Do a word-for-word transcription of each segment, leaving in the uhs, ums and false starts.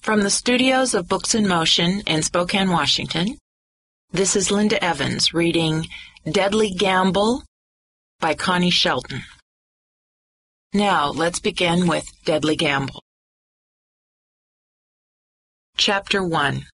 From the studios of Books in Motion in Spokane, Washington, this is Linda Evans reading Deadly Gamble by Connie Shelton. Now, let's begin with Deadly Gamble. Chapter one.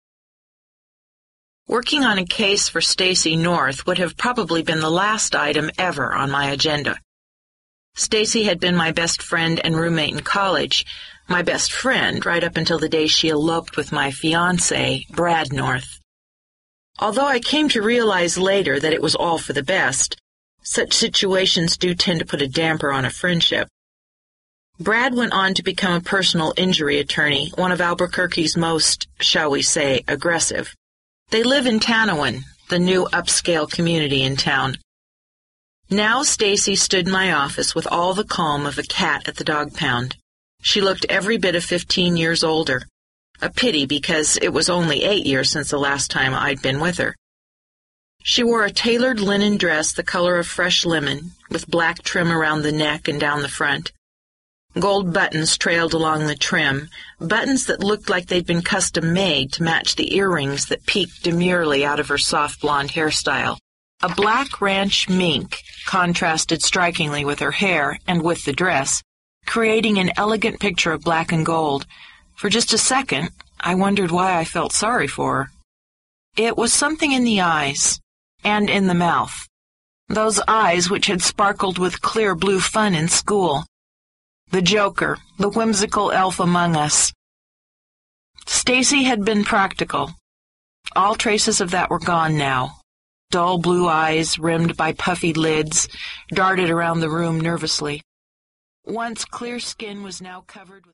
Working on a case for Stacy North would have probably been the last item ever on my agenda. Stacy had been my best friend and roommate in college, my best friend right up until the day she eloped with my fiancé, Brad North. Although I came to realize later that it was all for the best, such situations do tend to put a damper on a friendship. Brad went on to become a personal injury attorney, one of Albuquerque's most, shall we say, aggressive. They live in Tanawin, the new upscale community in town. Now Stacy stood in my office with all the calm of a cat at the dog pound. She looked every bit of fifteen years older. A pity, because it was only eight years since the last time I'd been with her. She wore a tailored linen dress the color of fresh lemon, with black trim around the neck and down the front. Gold buttons trailed along the trim, buttons that looked like they'd been custom-made to match the earrings that peeked demurely out of her soft blonde hairstyle. A black ranch mink contrasted strikingly with her hair and with the dress, creating an elegant picture of black and gold. For just a second, I wondered why I felt sorry for her. It was something in the eyes, and in the mouth. Those eyes which had sparkled with clear blue fun in school. The joker, the whimsical elf among us. Stacy had been practical. All traces of that were gone now. Dull blue eyes, rimmed by puffy lids, darted around the room nervously. Once clear skin was now covered with